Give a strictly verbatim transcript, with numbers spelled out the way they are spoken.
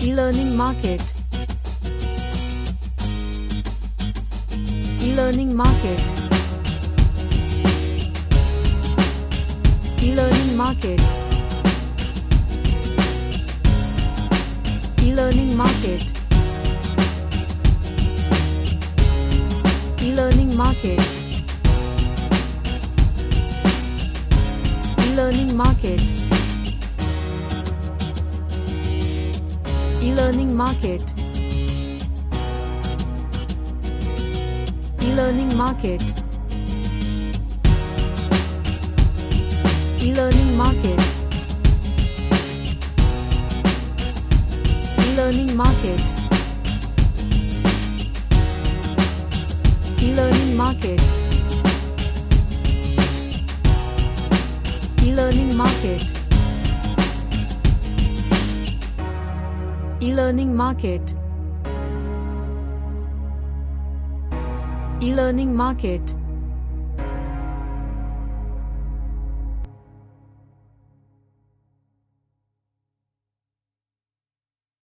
E-learning market. E-learning market. E-learning market. E-learning market. E-learning market. E-learning market. E-learning market. E-learning market. E-learning market. E-learning market. E-learning market. E-learning market. E-learning market. E-learning market.